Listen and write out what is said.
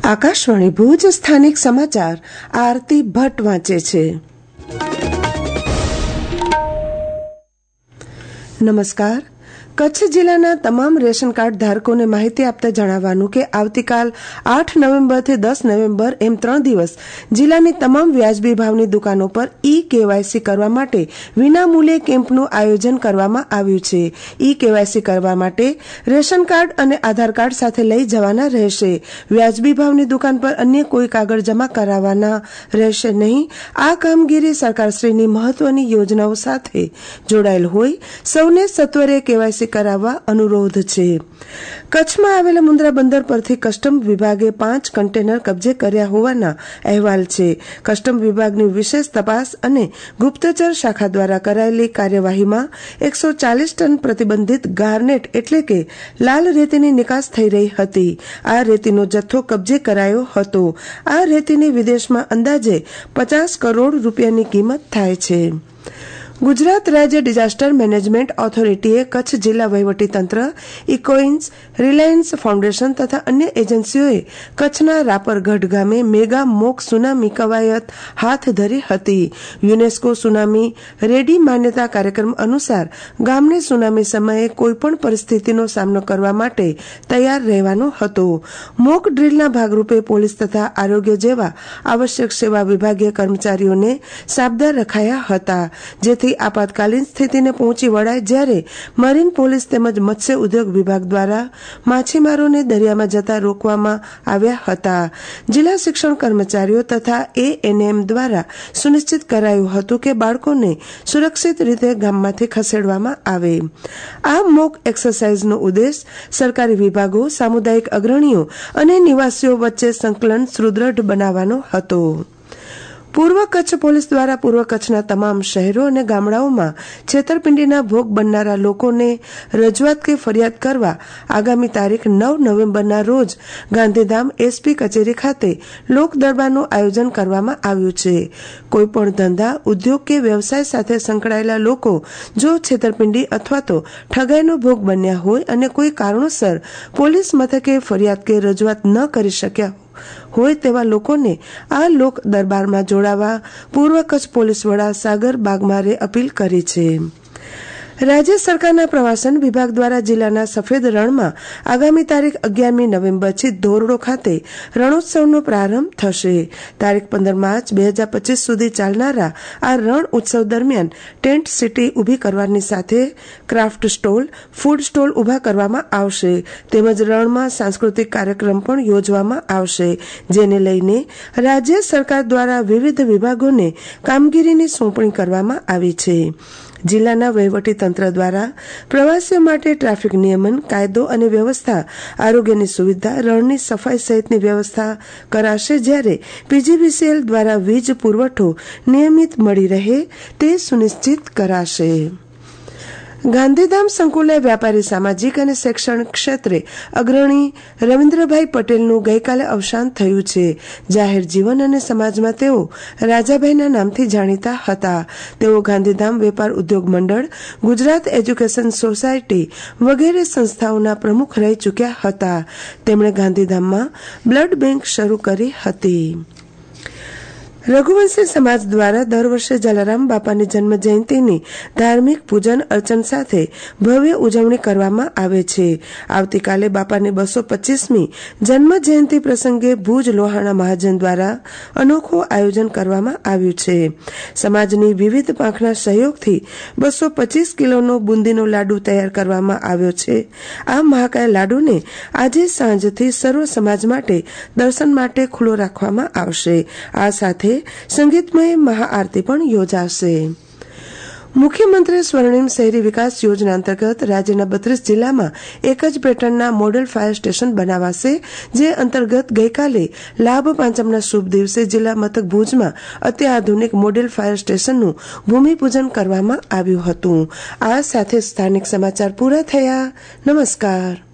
આકાશવાણી ભુજ સ્થાનિક સમાચાર આરતી ભટ્ટ વાંચે છે. નમસ્કાર. કચ્છ જિલ્લાના તમામ રેશન કાર્ડ ધારકોને માહિતી આપતા જણાવવાનું કે આવતીકાલ 8 નવેમ્બરથી 10 નવેમ્બર એમ 3 દિવસ જિલ્લાની તમામ વ્યાજબી ભાવની દુકાનો પર ઈ-કેવાયસી કરવા માટે વિનામૂલ્યે કેમ્પનું આયોજન કરવામાં આવ્યું છે. ઈ-કેવાયસી કરવા માટે રેશન કાર્ડ અને આધાર કાર્ડ સાથે લઈ જવાના રહેશે. વ્યાજબી ભાવની દુકાન પર અન્ય કોઈ કાગળ જમા કરાવવાના રહેશે નહીં. આ કામગીરી સરકારશ્રીની મહત્વની યોજનાઓ સાથે જોડાયેલ હોય સૌને સત્વરે કેવાયસી કરાવવા અનુરોધ છે. કચ્છમાં આવેલા મુન્દ્રા બંદર પરથી કસ્ટમ વિભાગે 5 કન્ટેનર કબજે કર્યા હોવાના અહેવાલ છે. કસ્ટમ વિભાગની વિશેષ તપાસ અને ગુપ્તચર શાખા દ્વારા કરાયેલી કાર્યવાહીમાં 140 ટન પ્રતિબંધિત ગાર્નેટ એટલે કે લાલ રેતીની નિકાસ થઈ રહી હતી. આ રેતીનો જથ્થો કબજે કરાયો હતો. આ રેતીની વિદેશમાં અંદાજે 50 કરોડ રૂપિયાની કિંમત થાય છે. ગુજરાત રાજ્ય ડિઝાસ્ટર મેનેજમેન્ટ ઓથોરિટીએ કચ્છ જિલ્લા વહીવટીતંત્ર, ઇકોઇન્સ, રિલાયન્સ ફાઉન્ડેશન તથા અન્ય એજન્સીઓએ કચ્છના રાપરગઢ ગામે મેગા મોક સુનામી કવાયત હાથ ધરી હતી. યુનેસ્કો સુનામી રેડી માન્યતા કાર્યક્રમ અનુસાર ગામને સુનામી સમયે કોઈપણ પરિસ્થિતિનો સામનો કરવા માટે તૈયાર રહેવાનો હતો. મોક ડ્રીલના ભાગરૂપે પોલીસ તથા આરોગ્ય જેવા આવશ્યક સેવા વિભાગીય કર્મચારીઓને સાબદા રખાયા હતા, જેથી આપાતકાલીન સ્થિતિને પહોંચી વળાય. જ્યારે મરીન પોલીસ તેમજ મત્સ્ય ઉદ્યોગ વિભાગ દ્વારા માછીમારોને દરિયામાં જતા રોકવામાં આવ્યા હતા. જિલ્લા શિક્ષણ કર્મચારીઓ તથા એએનએમ દ્વારા સુનિશ્ચિત કરાયું હતું કે બાળકોને સુરક્ષિત રીતે ગામમાંથી ખસેડવામાં આવે. આ મોક એક્સરસાઇઝનો ઉદ્દેશ સરકારી વિભાગો, સામુદાયિક અગ્રણીઓ અને નિવાસીઓ વચ્ચે સંકલન સુદૃઢ બનાવવાનો હતો. પૂર્વ કચ્છ પોલીસ દ્વારા પૂર્વ કચ્છના તમામ શહેરો અને ગામડાઓમાં છેતરપિંડીના ભોગ બનનારા લોકોને રજૂઆત કે ફરિયાદ કરવા આગામી તારીખ 9 નવેમ્બરના રોજ ગાંધીધામ એસપી કચેરી ખાતે લોક દરબારનું આયોજન કરવામાં આવ્યું છે. કોઈપણ ધંધા, ઉદ્યોગ કે વ્યવસાય સાથે સંકળાયેલા લોકો જો છેતરપિંડી અથવા તો ઠગાઈનો ભોગ બન્યા હોય અને કોઈ કારણોસર પોલીસ મથકે ફરિયાદ કે રજૂઆત ન કરી શક્યા હોય તેવા લોકોને આ લોક દરબારમાં જોડાવા પૂર્વ કચ્છ પોલીસ વડા સાગર બાગમારે અપીલ કરી છે. રાજ્ય સરકારના પ્રવાસન વિભાગ દ્વારા જિલ્લાના સફેદ રણમાં આગામી તારીખ 11મી નવેમ્બરથી ધોરડો ખાતે રણોત્સવનો પ્રારંભ થશે. તારીખ 15 માર્ચ 2025 સુધી ચાલનારા આ રણ ઉત્સવ દરમિયાન ટેન્ટ સિટી ઊભી કરવાની સાથે ક્રાફ્ટ સ્ટોલ, ફૂડ સ્ટોલ ઊભા કરવામાં આવશે. તેમજ રણમાં સાંસ્કૃતિક કાર્યક્રમ પણ યોજવામાં આવશે, જેને લઈને રાજ્ય સરકાર દ્વારા વિવિધ વિભાગોને કામગીરીની સોંપણી કરવામાં આવી છે. જિલ્લાના વહીવટીતંત્ર દ્વારા પ્રવાસીઓ માટે ટ્રાફિક નિયમન, કાયદો અને વ્યવસ્થા, આરોગ્યની સુવિધા, રણની સફાઈ સહિતની વ્યવસ્થા કરાશે. જ્યારે પીજીવીસીએલ દ્વારા વીજ પુરવઠો નિયમિત મળી રહે તે સુનિશ્ચિત કરાશે. ગાંધીધામ સંકુલે વ્યાપારી, સામાજિક અને શૈક્ષણિક ક્ષેત્રે અગ્રણી રવિન્દ્રભાઈ પટેલનું ગઈકાલે અવસાન થયું છે. જાહેર જીવન અને સમાજમાં તેઓ રાજાભાઈના નામથી જાણીતા હતા. તેઓ ગાંધીધામ વેપાર ઉદ્યોગ મંડળ, ગુજરાત એજ્યુકેશન સોસાયટી વગેરે સંસ્થાઓના પ્રમુખ રહી ચૂક્યા હતા. તેમણે ગાંધીધામમાં બ્લડ બેંક શરૂ કરી હતી. રઘુવંશી સમાજ દ્વારા દર વર્ષે જલારામ બાપાની જન્મ જયંતિની ધાર્મિક પૂજન અર્ચન સાથે ભવ્ય ઉજવણી કરવામાં આવે છે. આવતીકાલે બાપાની 225મી જન્મ જયંતિ પ્રસંગે ભુજ લોહાણા મહાજન દ્વારા અનોખું આયોજન કરવામાં આવ્યું છે. સમાજની વિવિધ પાંખના સહયોગથી 225 કિલોનો બુંદીનો લાડુ તૈયાર કરવામાં આવ્યો છે. આ મહાકાય લાડુને આજે સાંજથી સર્વ સમાજ માટે દર્શન માટે ખુલ્લો રાખવામાં આવશે. આ સાથે સંગીતમય મહાઆરતી પણ યોજાશે. મુખ્યમંત્રી સ્વર્ણિમ શહેરી વિકાસ યોજના અંતર્ગત રાજ્યના 32 જિલ્લામાં એક જ પેટર્નના મોડેલ ફાયર સ્ટેશન બનાવાશે. જે અંતર્ગત ગઈકાલે લાભ પાંચમના શુભ દિવસે જિલ્લા મથક ભુજમાં અત્યાધુનિક મોડેલ ફાયર સ્ટેશનનું ભૂમિપૂજન કરવામાં આવ્યું હતું. આ સાથે સ્થાનિક સમાચાર પૂરા થયા. નમસ્કાર.